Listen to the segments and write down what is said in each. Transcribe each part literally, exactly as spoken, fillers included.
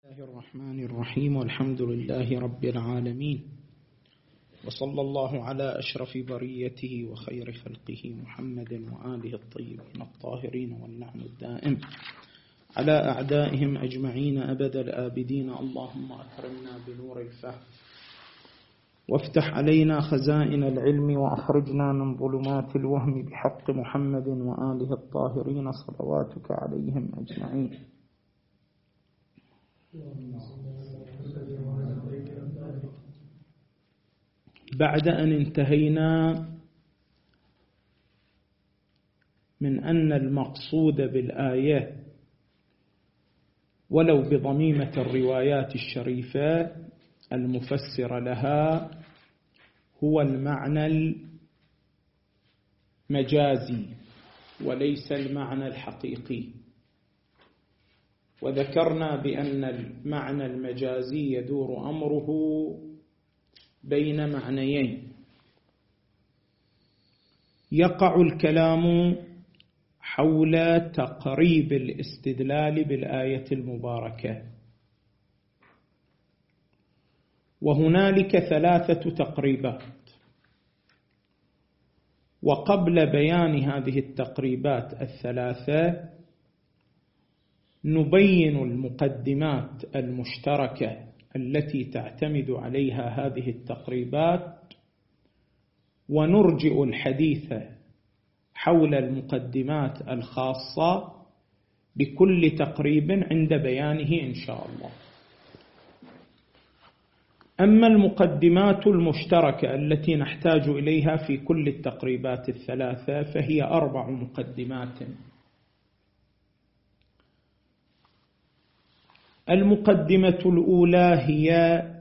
الله الرحمن الرحيم والحمد لله رب العالمين وصلى الله على أشرف بريته وخير خلقه محمد وآله الطيبين الطاهرين والنعم الدائم على أعدائهم أجمعين أبد الآبدين. اللهم أكرمنا بنور الفهم وافتح علينا خزائن العلم وأخرجنا من ظلمات الوهم بحق محمد وآله الطاهرين صلواتك عليهم أجمعين. بعد أن انتهينا من أن المقصود بالآية ولو بضميمة الروايات الشريفة المفسر لها هو المعنى المجازي وليس المعنى الحقيقي، وذكرنا بأن المعنى المجازي يدور أمره بين معنيين. يقع الكلام حول تقريب الاستدلال بالآية المباركة، وهنالك ثلاثة تقريبات، وقبل بيان هذه التقريبات الثلاثة نبين المقدمات المشتركة التي تعتمد عليها هذه التقريبات، ونرجئ الحديث حول المقدمات الخاصة بكل تقريب عند بيانه إن شاء الله. أما المقدمات المشتركة التي نحتاج إليها في كل التقريبات الثلاثة فهي أربع مقدمات. المقدمة الأولى هي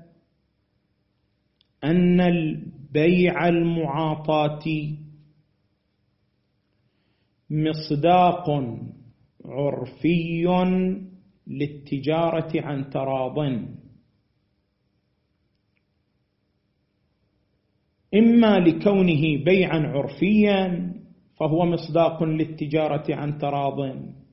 أن البيع المعاطاة مصداق عرفي للتجارة عن تراضٍ، إما لكونه بيعا عرفيا فهو مصداق للتجارة عن تراضٍ،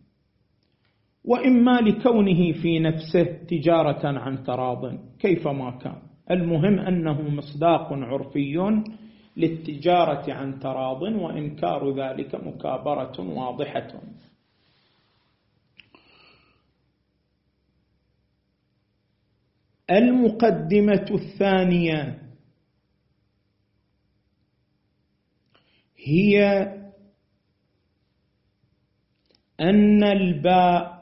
وإما لكونه في نفسه تجارة عن تراضٍ كيفما كان، المهم أنه مصداق عرفي للتجارة عن تراضٍ، وإنكار ذلك مكابرة واضحة. المقدمة الثانية هي أن الباء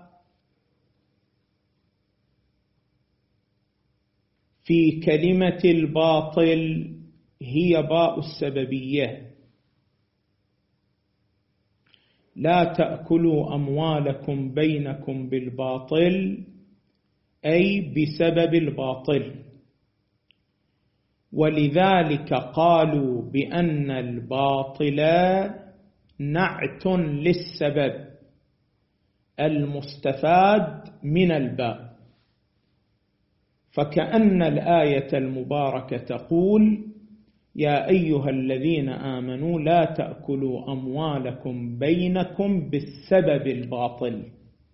في كلمة الباطل هي باء السببية، لا تأكلوا أموالكم بينكم بالباطل أي بسبب الباطل، ولذلك قالوا بأن الباطل نعت للسبب المستفاد من الباء، فكأن الآية المباركة تقول: يا أيها الذين آمنوا لا تأكلوا أموالكم بينكم بالسبب الباطل.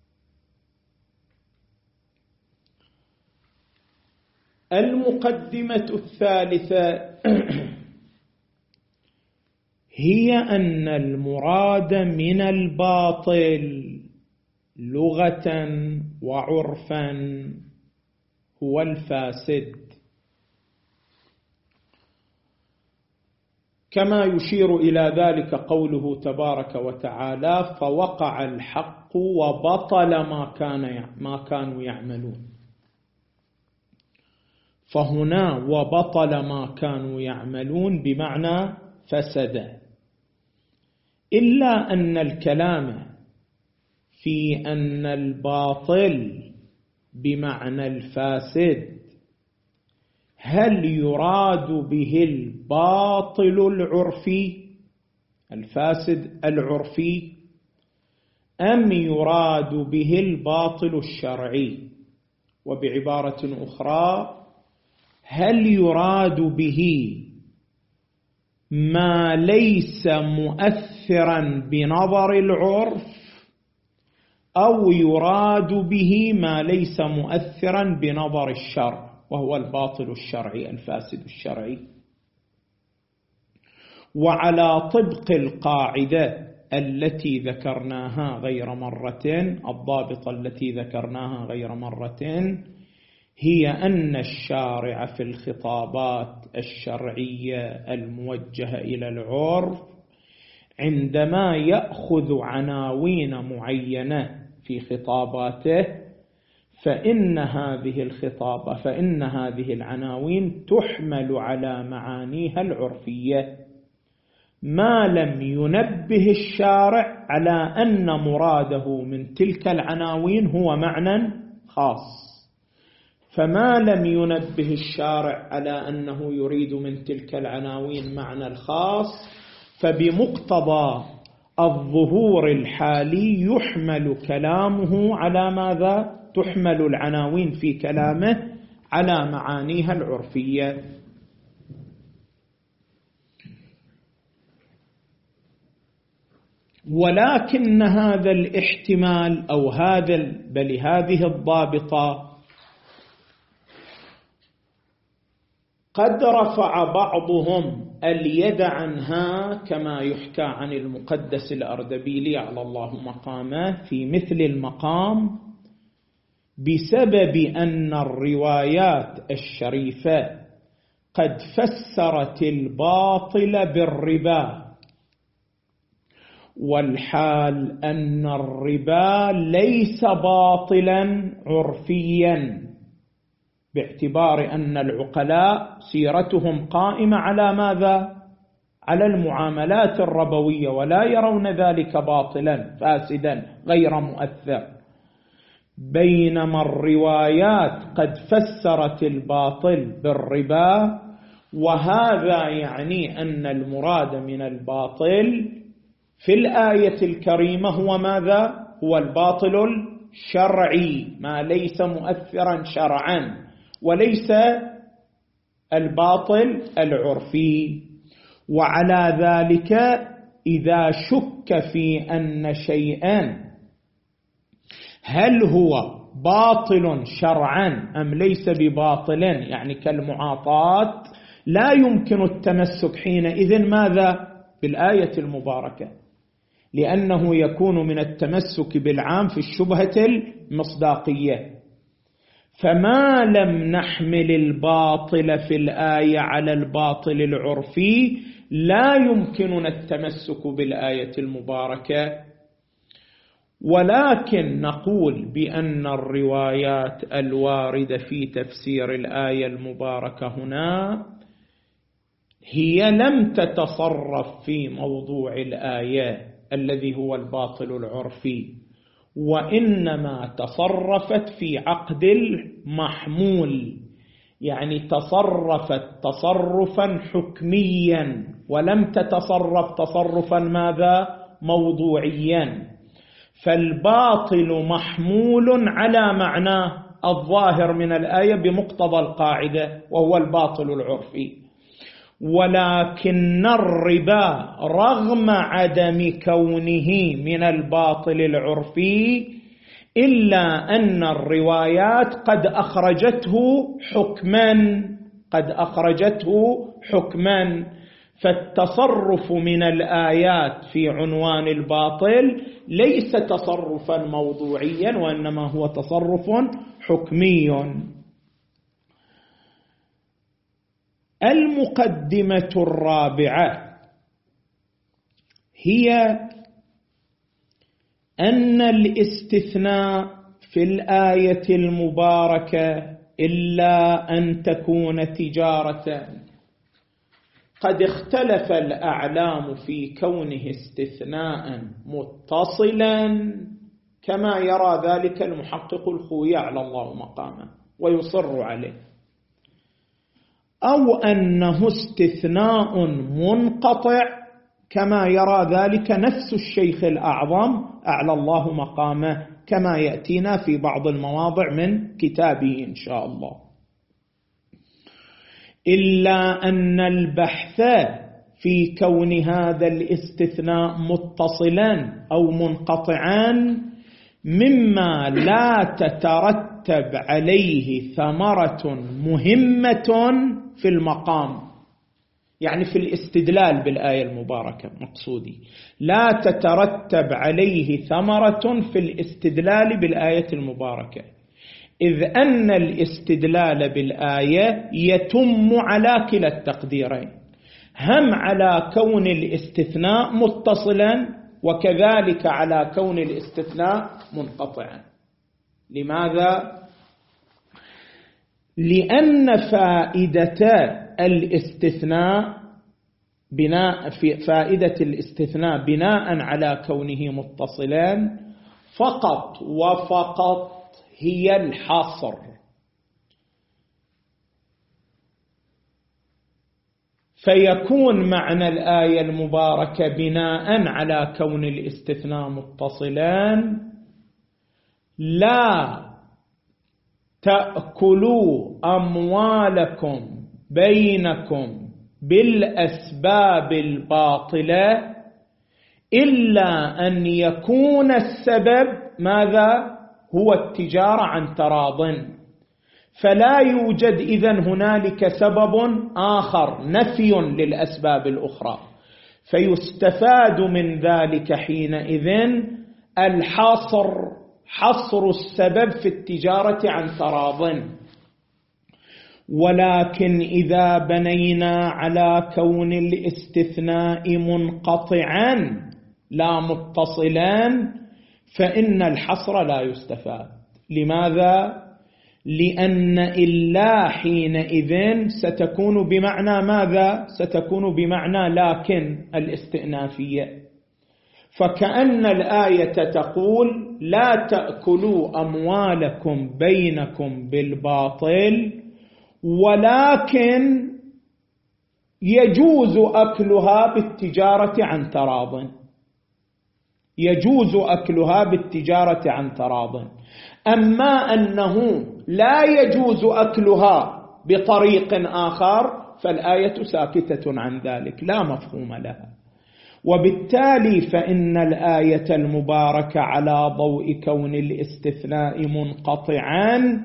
المقدمة الثالثة هي أن المراد من الباطل لغة وعرفا هو الفاسد، كما يشير إلى ذلك قوله تبارك وتعالى: فوقع الحق وبطل ما كان ما كانوا يعملون. فهنا وبطل ما كانوا يعملون بمعنى فسد، إلا أن الكلام في أن الباطل بمعنى الفاسد هل يراد به الباطل العرفي الفاسد العرفي أم يراد به الباطل الشرعي؟ وبعبارة أخرى، هل يراد به ما ليس مؤثرا بنظر العرف أو يراد به ما ليس مؤثرا بنظر الشرع، وهو الباطل الشرعي الفاسد الشرعي. وعلى طبق القاعدة التي ذكرناها غير مرتين، الضابطة التي ذكرناها غير مرتين، هي أن الشارع في الخطابات الشرعية الموجهة إلى العرف عندما يأخذ عناوين معينة في خطاباته فإن هذه الخطابة فإن هذه العناوين تحمل على معانيها العرفية، ما لم ينبه الشارع على أن مراده من تلك العناوين هو معنى خاص. فما لم ينبه الشارع على أنه يريد من تلك العناوين معنى الخاص، فبمقتضى الظهور الحالي يحمل كلامه على ماذا؟ تحمل العناوين في كلامه على معانيها العرفية. ولكن هذا الاحتمال أو هذا بل هذه الضابطة قد رفع بعضهم اليد عنها، كما يحكى عن المقدس الأردبيلي على الله مقامه في مثل المقام، بسبب أن الروايات الشريفة قد فسرت الباطل بالربا، والحال أن الربا ليس باطلا عرفيا، باعتبار أن العقلاء سيرتهم قائمة على ماذا؟ على المعاملات الربوية، ولا يرون ذلك باطلا فاسدا غير مؤثر، بينما الروايات قد فسرت الباطل بالربا، وهذا يعني أن المراد من الباطل في الآية الكريمة هو ماذا؟ هو الباطل الشرعي، ما ليس مؤثرا شرعا، وليس الباطل العرفي. وعلى ذلك إذا شك في أن شيئا هل هو باطل شرعا أم ليس بباطل، يعني كالمعاطاة، لا يمكن التمسك حينئذ ماذا؟ بالآية المباركة، لأنه يكون من التمسك بالعام في الشبهة المصداقية. فما لم نحمل الباطل في الآية على الباطل العرفي لا يمكننا التمسك بالآية المباركة، ولكن نقول بأن الروايات الواردة في تفسير الآية المباركة هنا هي لم تتصرف في موضوع الآية الذي هو الباطل العرفي، وإنما تصرفت في عقد المحمول، يعني تصرفت تصرفا حكميا ولم تتصرف تصرفا ماذا؟ موضوعيا. فالباطل محمول على معناه الظاهر من الآية بمقتضى القاعدة، وهو الباطل العرفي. ولكن الربا رغم عدم كونه من الباطل العرفي إلا أن الروايات قد أخرجته حكما قد أخرجته حكما فالتصرف من الآيات في عنوان الباطل ليس تصرفا موضوعيا، وإنما هو تصرف حكمي. المقدمة الرابعة هي أن الاستثناء في الآية المباركة إلا أن تكون تجارة قد اختلف الأعلام في كونه استثناء متصلا، كما يرى ذلك المحقق الخوي على الله مقامه ويصر عليه، أو أنه استثناء منقطع كما يرى ذلك نفس الشيخ الأعظم أعلى الله مقامه، كما يأتينا في بعض المواضع من كتابه إن شاء الله. إلا أن البحث في كون هذا الاستثناء متصلا أو منقطعا مما لا تترتب عليه ثمرة مهمة في المقام، يعني في الاستدلال بالآية المباركة مقصودي، لا تترتب عليه ثمرة في الاستدلال بالآية المباركة، إذ أن الاستدلال بالآية يتم على كلا التقديرين، هم على كون الاستثناء متصلا وكذلك على كون الاستثناء منقطعا. لماذا؟ لأن فائدة الاستثناء بناء في فائدة الاستثناء بناء على كونه متصلا فقط وفقط هي الحصر، فيكون معنى الآية المباركة بناء على كون الاستثناء متصلا لا تأكلوا أموالكم بينكم بالأسباب الباطلة إلا أن يكون السبب ماذا؟ هو التجارة عن تراض، فلا يوجد إذن هنالك سبب آخر نفي للأسباب الأخرى، فيستفاد من ذلك حينئذ الحصر، حصر السبب في التجارة عن تراض. ولكن إذا بنينا على كون الاستثناء منقطعا لا متصلا فإن الحصر لا يستفاد. لماذا؟ لأن إلا حينئذ ستكون بمعنى ماذا؟ ستكون بمعنى لكن الاستئنافية، فكأن الآية تقول لا تأكلوا أموالكم بينكم بالباطل ولكن يجوز أكلها بالتجارة عن تراض، يجوز أكلها بالتجارة عن تراض. أما أنه لا يجوز أكلها بطريق آخر فالآية ساكتة عن ذلك لا مفهوم لها، وبالتالي فإن الآية المباركة على ضوء كون الاستثناء منقطعا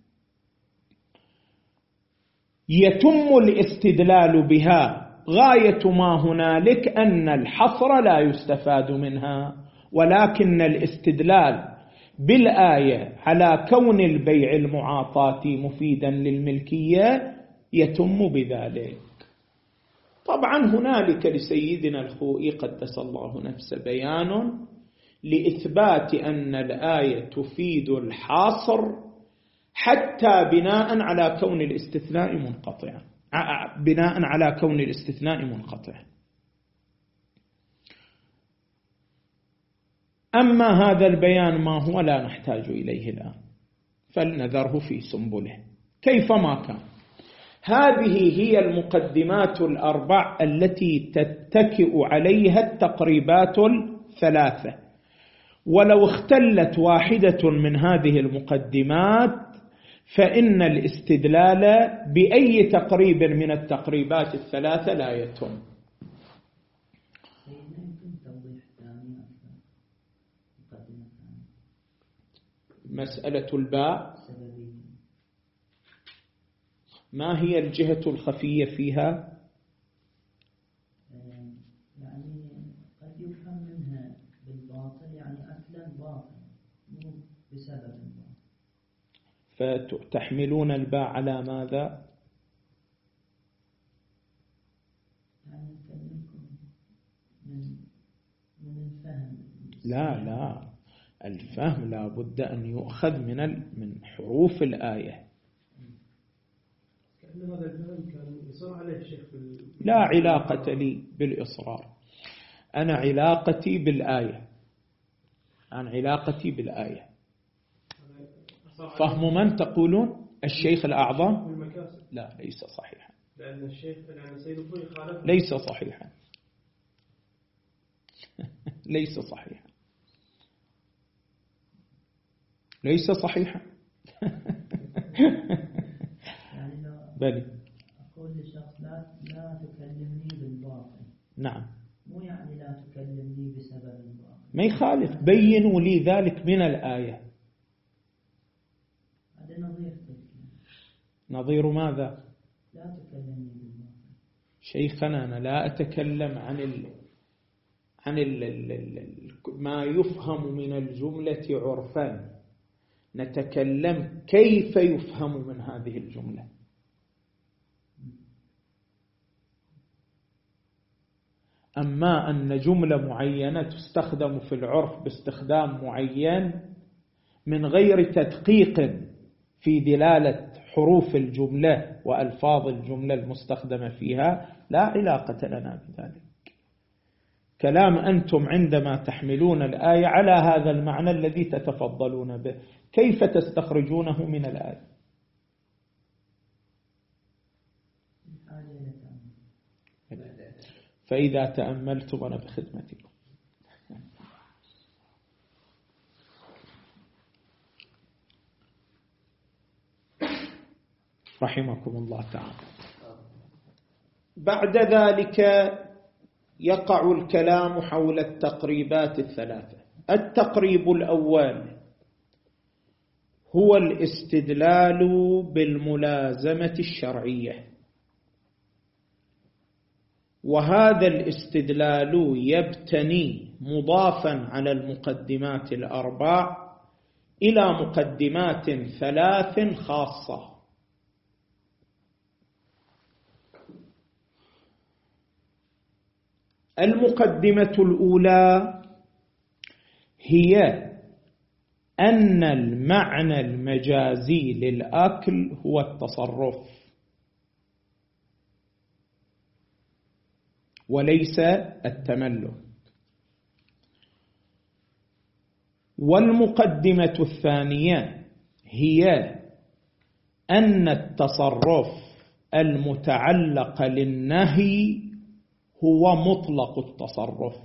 يتم الاستدلال بها، غاية ما هنالك أن الحصر لا يستفاد منها، ولكن الاستدلال بالآية على كون البيع المعاطاتي مفيدا للملكية يتم بذلك. طبعا هنالك لسيدنا الخوئي قدس الله نفسه بيان لإثبات أن الآية تفيد الحصر حتى بناء على كون الاستثناء منقطعا، بناء على كون الاستثناء منقطعا. أما هذا البيان ما هو لا نحتاج إليه الآن، فلنذره في سنبله كيفما كان. هذه هي المقدمات الأربع التي تتكئ عليها التقريبات الثلاثة، ولو اختلت واحدة من هذه المقدمات فإن الاستدلال بأي تقريب من التقريبات الثلاثة لا يتم. مسألة الباء ما هي الجهة الخفية فيها؟ يعني قد يفهم منها بالباطل، يعني أكلا باطل مو بسبب الباطل. فتحملون الباء على ماذا؟ يعني نكلمكم من من الفهم. لا لا، الفهم لا بد أن يؤخذ من من حروف الآية. هذا الفهم كان يصر عليه الشيخ لا علاقة لي بالإصرار، أنا علاقتي بالآية، أنا علاقتي بالآية. فهم من تقولون؟ الشيخ الأعظم؟ لا ليس صحيحا، لأن الشيخ لأن سيد الخوئي خالف، ليس صحيحا ليس صحيحا ليس صحيحا يعني لو بل أقول لشخص لا لا تكلمني بالباطل، نعم، مو يعني لا تكلمني بسبب الباطل، ما ما يخالف، بينوا لي ذلك من الآية. هذا نظير. نظير ماذا؟ لا تكلمني بالباطل. شيخنا أنا لا أتكلم عن ال... عن ال... ال... ال... ما يفهم من الجملة عرفا، نتكلم كيف يفهم من هذه الجملة. أما أن جملة معينة تستخدم في العرف باستخدام معين من غير تدقيق في دلالة حروف الجملة وألفاظ الجملة المستخدمة فيها، لا علاقة لنا بذلك. كلام أنتم عندما تحملون الآية على هذا المعنى الذي تتفضلون به، كيف تستخرجونه من الآية؟ فإذا تأملتم أنا بخدمتكم. رحمكم الله تعالى. بعد ذلك يقع الكلام حول التقريبات الثلاثة. التقريب الأول هو الاستدلال بالملازمة الشرعية، وهذا الاستدلال يبتني مضافا على المقدمات الأربع إلى مقدمات ثلاث خاصة. المقدمة الأولى هي أن المعنى المجازي للأكل هو التصرف وليس التملك. والمقدمة الثانية هي أن التصرف المتعلق للنهي هو مطلق التصرف،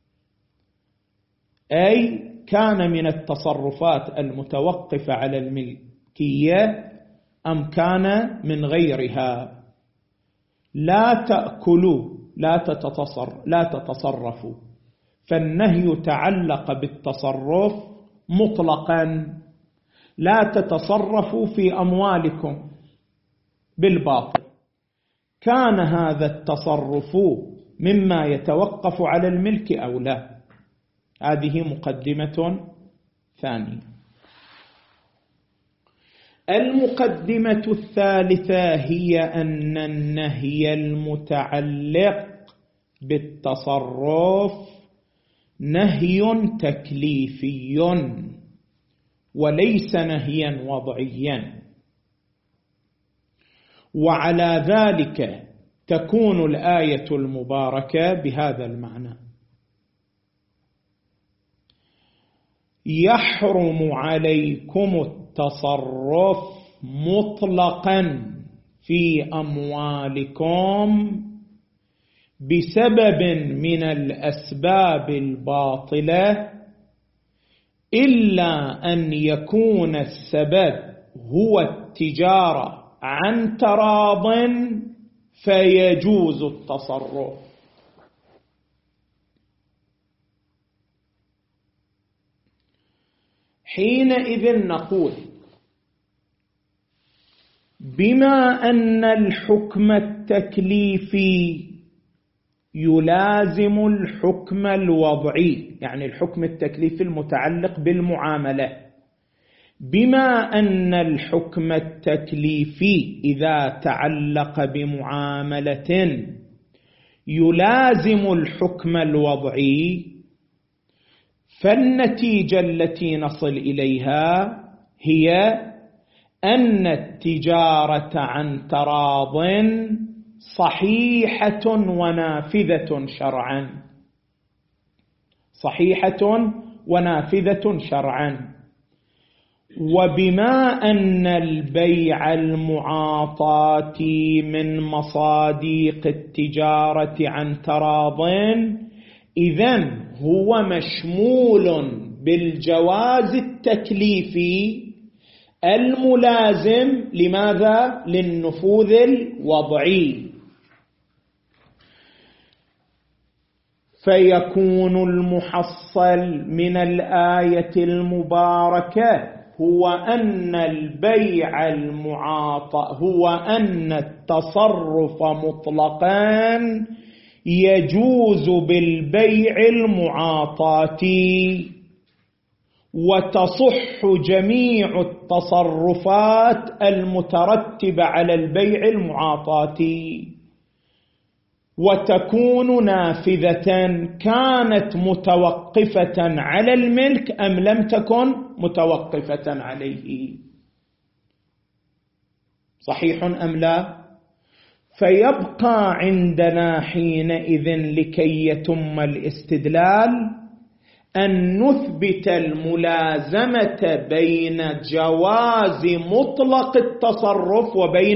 أي كان من التصرفات المتوقفة على الملكية أم كان من غيرها. لا تأكلوا لا تتصر لا تتصرفوا، فالنهي تعلق بالتصرف مطلقا، لا تتصرفوا في أموالكم بالباطل. كان هذا التصرف مما يتوقف على الملك أو لا؟ هذه مقدمة ثانية. المقدمة الثالثة هي أن النهي المتعلق بالتصرف نهي تكليفي وليس نهيا وضعيا، وعلى ذلك تكون الآية المباركة بهذا المعنى: يحرم عليكم التصرف مطلقا في أموالكم بسبب من الأسباب الباطلة إلا أن يكون السبب هو التجارة عن تراض فيجوز التصرف. حينئذ نقول بما أن الحكم التكليفي يلازم الحكم الوضعي، يعني الحكم التكليفي المتعلق بالمعاملة، بما أن الحكم التكليفي إذا تعلق بمعاملة يلازم الحكم الوضعي، فالنتيجة التي نصل إليها هي أن التجارة عن تراض صحيحة ونافذة شرعا، صحيحة ونافذة شرعا. وبما أن البيع المعاطاة من مصاديق التجارة عن تراض، إذن هو مشمول بالجواز التكليفي الملازم لماذا؟ للنفوذ الوضعي. فيكون المحصل من الآية المباركة هو أن البيع المعاطى هو أن التصرف مطلقا يجوز بالبيع المعاطاتي، وتصح جميع التصرفات المترتبة على البيع المعاطاتي، وتكون نافذة كانت متوقفة على الملك أم لم تكن متوقفة عليه. صحيح أم لا؟ فيبقى عندنا حينئذ لكي يتم الاستدلال أن نثبت الملازمة بين جواز مطلق التصرف وبين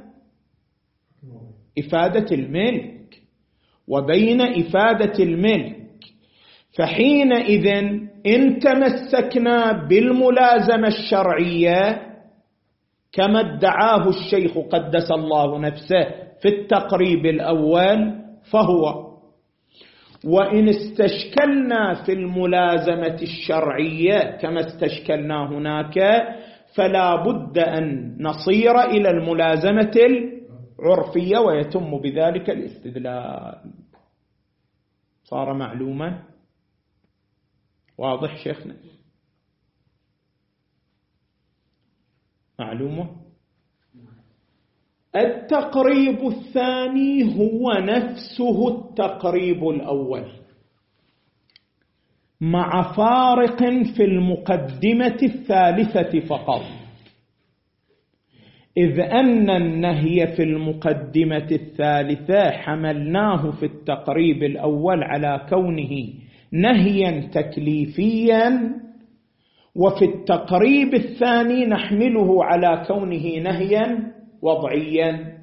إفادة الملك وبين إفادة الملك. فحينئذ إن تمسكنا بالملازمة الشرعية كما ادعاه الشيخ قدس الله نفسه في التقريب الأول فهو، وإن استشكلنا في الملازمة الشرعية كما استشكلنا هناك فلا بد أن نصير إلى الملازمة العرفية ويتم بذلك الاستدلال. صار معلوما؟ واضح شيخنا؟ معلومة؟ التقريب الثاني هو نفسه التقريب الأول مع فارق في المقدمة الثالثة فقط، إذ أن النهي في المقدمة الثالثة حملناه في التقريب الأول على كونه نهيا تكليفيا، وفي التقريب الثاني نحمله على كونه نهيا وضعيا،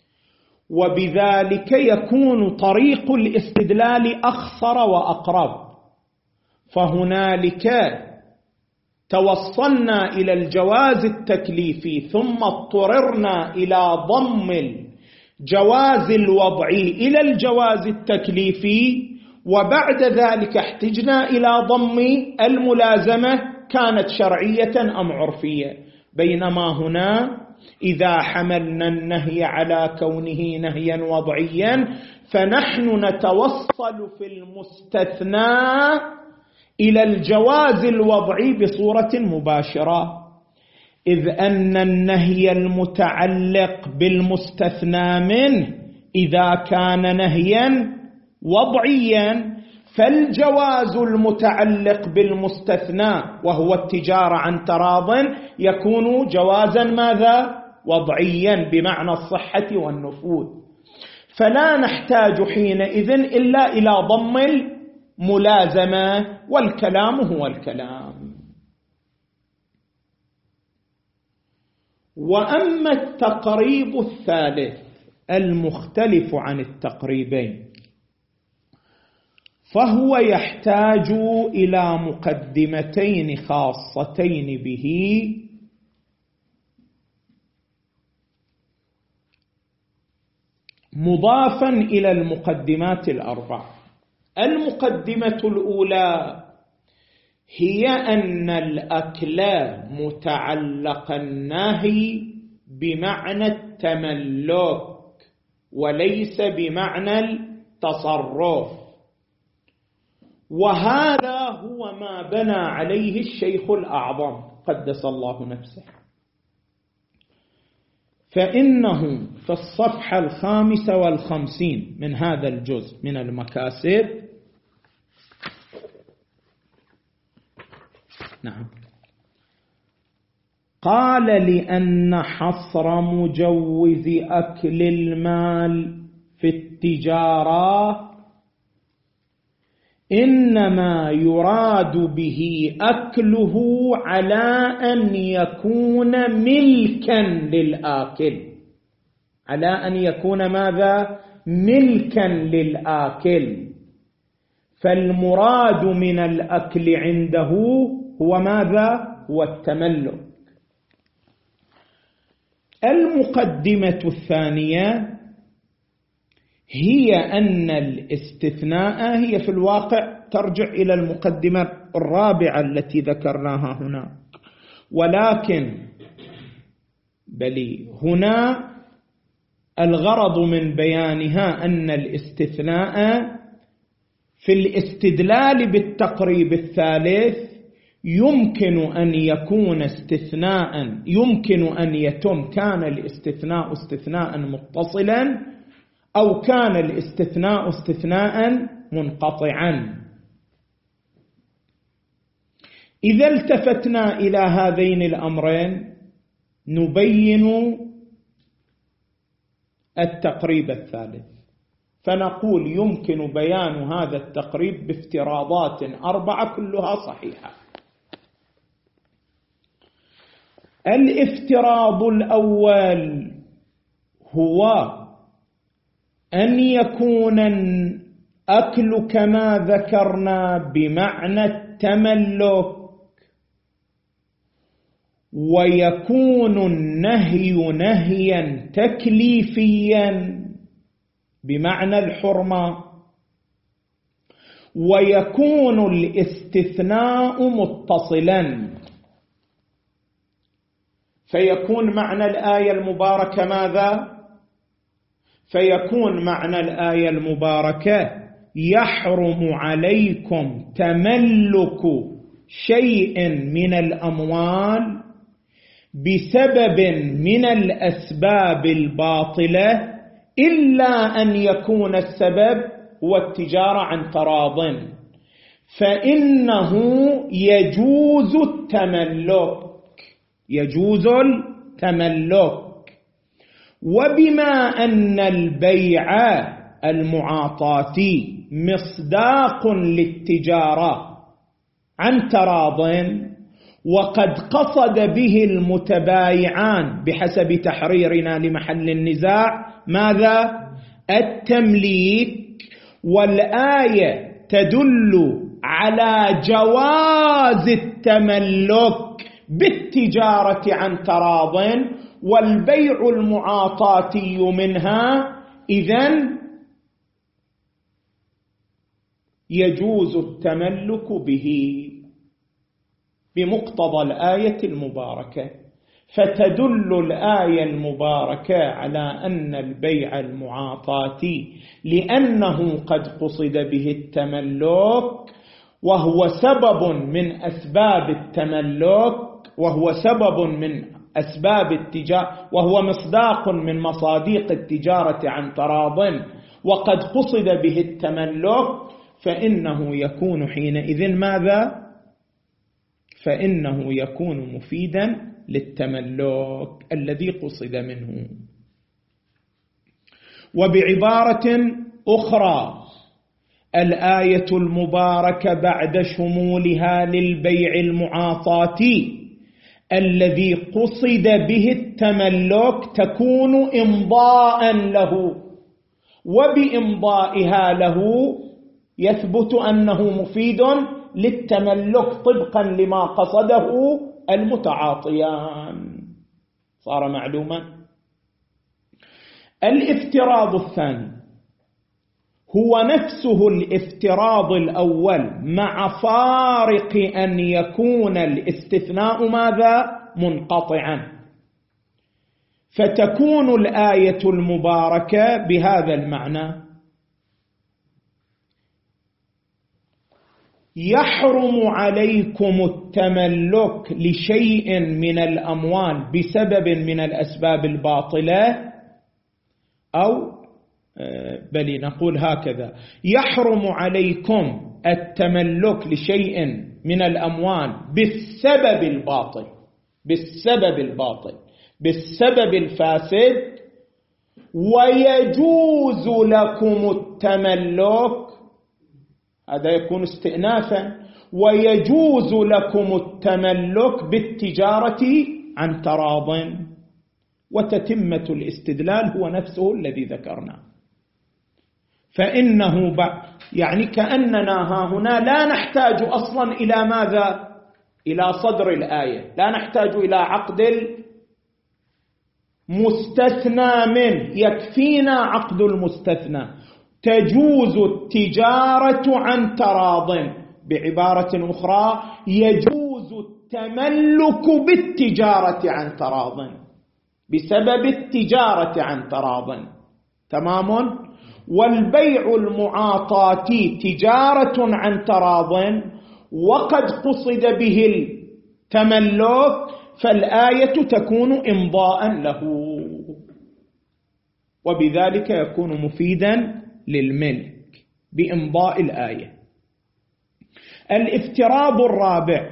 وبذلك يكون طريق الاستدلال أخصر وأقرب. فهنالك توصلنا إلى الجواز التكليفي ثم اضطررنا إلى ضم الجواز الوضعي إلى الجواز التكليفي، وبعد ذلك احتجنا إلى ضم الملازمة كانت شرعية أم عرفية. بينما هنا إذا حملنا النهي على كونه نهيا وضعيا فنحن نتوصل في المستثنى إلى الجواز الوضعي بصورة مباشرة، إذ أن النهي المتعلق بالمستثنى منه إذا كان نهيا وضعيا فالجواز المتعلق بالمستثنى وهو التجارة عن تراض يكون جوازا ماذا؟ وضعيا بمعنى الصحة والنفوذ. فلا نحتاج حينئذ إلا إلى ضم الملازمة، والكلام هو الكلام. وأما التقريب الثالث المختلف عن التقريبين فهو يحتاج إلى مقدمتين خاصتين به، مضافا إلى المقدمات الأربع. المقدمة الأولى هي أن الأكل متعلق النهي بمعنى التملك وليس بمعنى التصرف، وهذا هو ما بنى عليه الشيخ الأعظم قدس الله نفسه. فإنه في الصفحة الخامسة والخمسين من هذا الجزء من المكاسب، نعم، قال لأن حصر مجوز أكل المال في التجارة إنما يراد به أكله على أن يكون ملكا للآكل، على أن يكون ماذا؟ ملكا للآكل. فالمراد من الأكل عنده هو ماذا؟ هو التملك. المقدمة الثانية هي أن الاستثناء هي في الواقع ترجع إلى المقدمة الرابعة التي ذكرناها هنا، ولكن بل هنا الغرض من بيانها أن الاستثناء في الاستدلال بالتقريب الثالث يمكن أن يكون استثناء، يمكن أن يتم كان الاستثناء استثناء متصلا أو كان الاستثناء استثناء منقطعا. إذا التفتنا إلى هذين الأمرين نبين التقريب الثالث، فنقول يمكن بيان هذا التقريب بافتراضات أربعة كلها صحيحة. الافتراض الأول هو أن يكون الأكل كما ذكرنا بمعنى التملك، ويكون النهي نهيا تكليفيا بمعنى الحرمة، ويكون الاستثناء متصلا. فيكون معنى الآية المباركة ماذا؟ فيكون معنى الآية المباركة يحرم عليكم تملك شيء من الأموال بسبب من الأسباب الباطلة إلا أن يكون السبب هو التجارة عن تراض، فإنه يجوز التملك، يجوز التملك. وبما أن البيع المعاطاتي مصداق للتجارة عن تراض، وقد قصد به المتبايعان بحسب تحريرنا لمحل النزاع ماذا؟ التمليك، والآية تدل على جواز التملك بالتجارة عن تراض والبيع المعاطاتي منها، إذن يجوز التملك به بمقتضى الآية المباركة. فتدل الآية المباركة على أن البيع المعاطاتي لأنه قد قصد به التملك، وهو سبب من أسباب التملك، وهو سبب من أسباب التجارة، وهو مصداق من مصاديق التجارة عن تراض، وقد قصد به التملك، فإنه يكون حينئذ ماذا؟ فإنه يكون مفيدا للتملك الذي قصد منه. وبعبارة أخرى الآية المباركة بعد شمولها للبيع المعاطاتي الذي قصد به التملك تكون إمضاء له، وبإمضائها له يثبت أنه مفيد للتملك طبقا لما قصده المتعاطيان. صار معلوما. الافتراض الثاني هو نفسه الافتراض الأول مع فارق أن يكون الاستثناء ماذا؟ منقطعا. فتكون الآية المباركة بهذا المعنى: يحرم عليكم التملك لشيء من الأموال بسبب من الأسباب الباطلة، أو بل نقول هكذا: يحرم عليكم التملك لشيء من الأموال بالسبب الباطل، بالسبب الباطل بالسبب الفاسد، ويجوز لكم التملك، هذا يكون استئنافا، ويجوز لكم التملك بالتجارة عن تراض. وتتمة الاستدلال هو نفسه الذي ذكرناه. فإنه يعني كأننا ها هنا لا نحتاج أصلا إلى ماذا؟ إلى صدر الآية، لا نحتاج إلى عقد مستثنى منه، يكفينا عقد المستثنى، تجوز التجارة عن تراض. بعبارة أخرى يجوز التملك بالتجارة عن تراض بسبب التجارة عن تراض. تمام. والبيع المعاطاتي تجارة عن تراض وقد قصد به التملك، فالآية تكون إمضاء له، وبذلك يكون مفيدا للملك بإمضاء الآية. الافتراض الرابع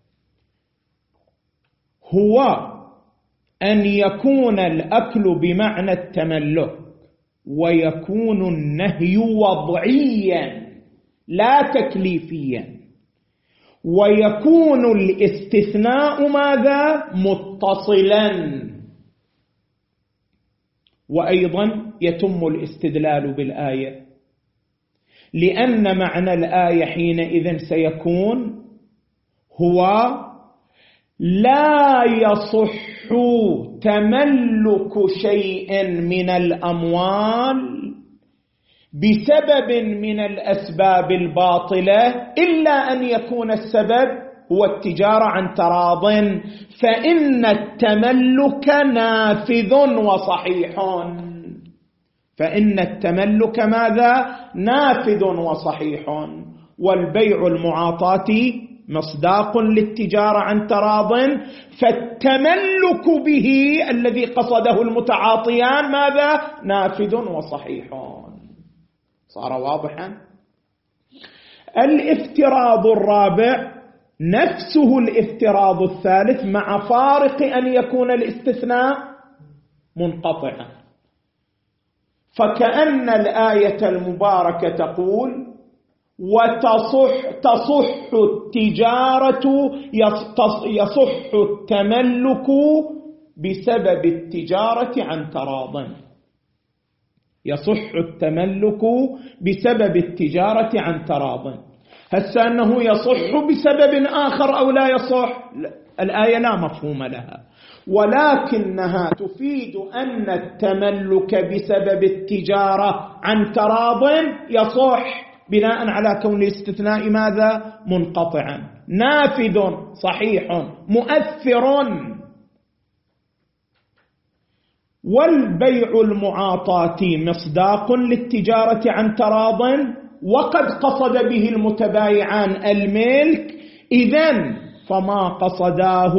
هو أن يكون الأكل بمعنى التملك ويكون النهي وضعيا لا تكليفيا، ويكون الاستثناء ماذا؟ متصلا. وأيضا يتم الاستدلال بالآية، لأن معنى الآية حينئذ سيكون هو لا يصح تملك شيء من الأموال بسبب من الأسباب الباطلة إلا أن يكون السبب هو التجارة عن تراض، فإن التملك نافذ وصحيح. فإن التملك ماذا؟ نافذ وصحيح. والبيع المعاطاتي مصداق للتجارة عن تراض، فالتملك به الذي قصده المتعاطيان ماذا؟ نافذ وصحيح. صار واضحا؟ الافتراض الرابع نفسه الافتراض الثالث مع فارق أن يكون الاستثناء منقطعا. فكأن الآية المباركة تقول وتصح تصح التجارة يصح التملك بسبب التجارة عن تراض، يصح التملك بسبب التجارة عن تراض. هسه أنه يصح بسبب آخر أو لا يصح، الآية لا مفهوم لها، ولكنها تفيد أن التملك بسبب التجارة عن تراض يصح بناء على كون الاستثناء ماذا؟ منقطعا، نافذ صحيح مؤثر. والبيع المعاطاتي مصداق للتجارة عن تراض وقد قصد به المتبايعان الملك، إذن فما قصداه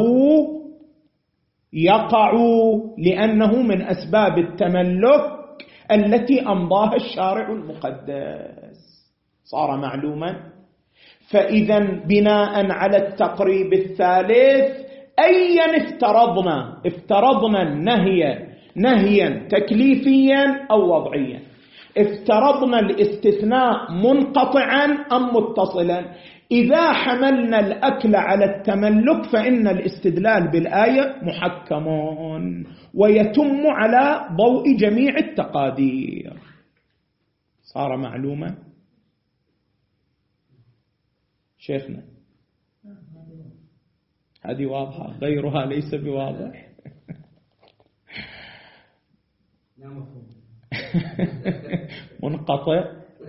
يقع لأنه من أسباب التملك التي أمضاها الشارع المقدس. صار معلوما؟ فإذا بناء على التقريب الثالث أيا افترضنا افترضنا النهي نهيا تكليفيا أو وضعيا، افترضنا الاستثناء منقطعا أم متصلا. إذا حملنا الأكل على التملك فإن الاستدلال بالآية محكم ويتم على ضوء جميع التقادير. صار معلومة؟ شيخنا هذه واضحة، غيرها ليس بواضح. منقطع.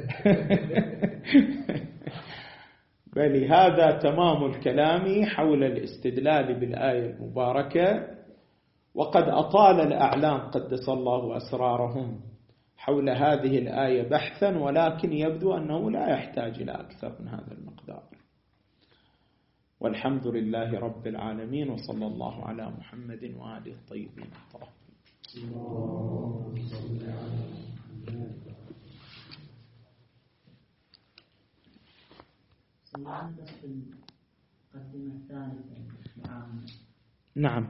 بل هذا تمام الكلام حول الاستدلال بالآية المباركة. وقد أطال الأعلام قدس الله أسرارهم حول هذه الآية بحثا، ولكن يبدو أنه لا يحتاج إلى أكثر من هذا المقدار. والحمد لله رب العالمين، وصلى الله على محمد وآله الطيبين الطاهرين. نعم.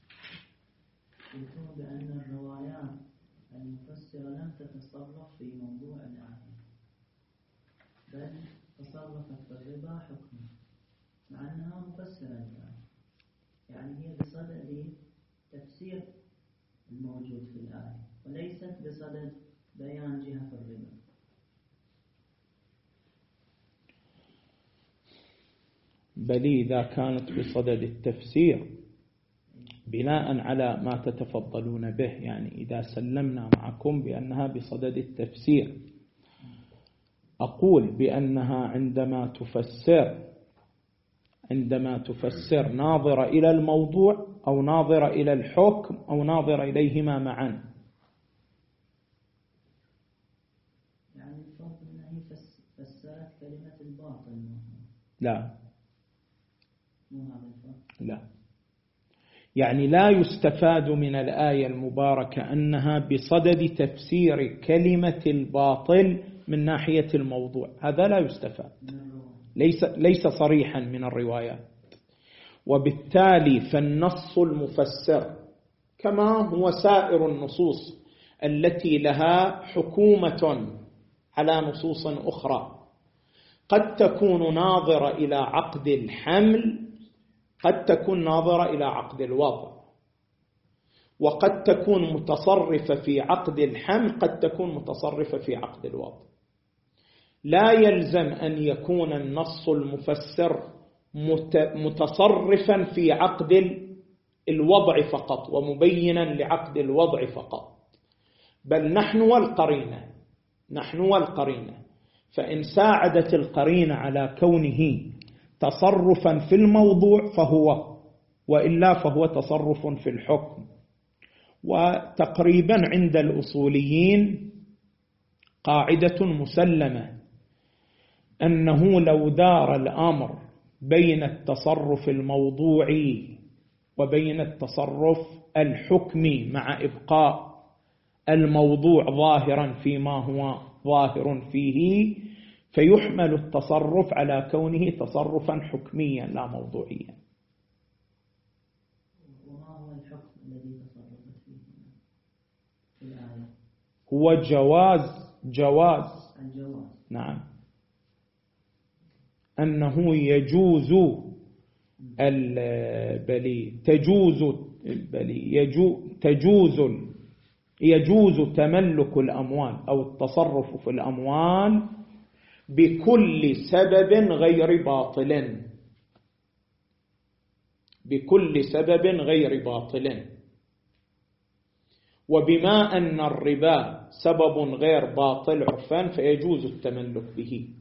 يقول بأن الروايات المفسرة لم تتصرف في موضوع الآية، بل تصرفت في الربا حكما، مع أنها مفسرة للآية، يعني هي بصدد تفسير الموجود في الآية وليست بصدد بيان جهة الربا. بل إذا كانت بصدد التفسير بناء على ما تتفضلون به، يعني إذا سلمنا معكم بأنها بصدد التفسير، أقول بأنها عندما تفسر عندما تفسر ناظرة إلى الموضوع أو ناظرة إلى الحكم أو ناظرة إليهما معا. يعني الفرق أنها فسرت كلمة الباطل. لا مو هذا الفرق. لا، يعني لا يستفاد من الآية المباركة أنها بصدد تفسير كلمة الباطل من ناحية الموضوع، هذا لا يستفاد، ليس ليس صريحا من الروايات. وبالتالي فالنص المفسر كما هو سائر النصوص التي لها حكومة على نصوص أخرى، قد تكون ناظرة إلى عقد الحمل، قد تكون ناظرة إلى عقد الوضع، وقد تكون متصرفة في عقد الحمل، قد تكون متصرفة في عقد الوضع. لا يلزم أن يكون النص المفسر متصرفا في عقد الوضع فقط ومبينا لعقد الوضع فقط، بل نحن والقرينة نحن والقرينة فإن ساعدت القرينة على كونه تصرفا في الموضوع فهو، وإلا فهو تصرف في الحكم. وتقريبا عند الأصوليين قاعدة مسلمة أنه لو دار الأمر بين التصرف الموضوعي وبين التصرف الحكمي مع إبقاء الموضوع ظاهرا فيما هو ظاهر فيه، فيحمل التصرف على كونه تصرفا حكميا لا موضوعيا. وما هو الحكم الذي تصرفت فيه في الآية؟ هو جواز جواز الجواز. نعم، أنه يجوز البلي تجوز البلي يجوز تجوز يجوز تملك الأموال أو التصرف في الأموال بكل سبب غير باطل، بكل سبب غير باطل. وبما أن الربا سبب غير باطل عرفان فيجوز التملك به.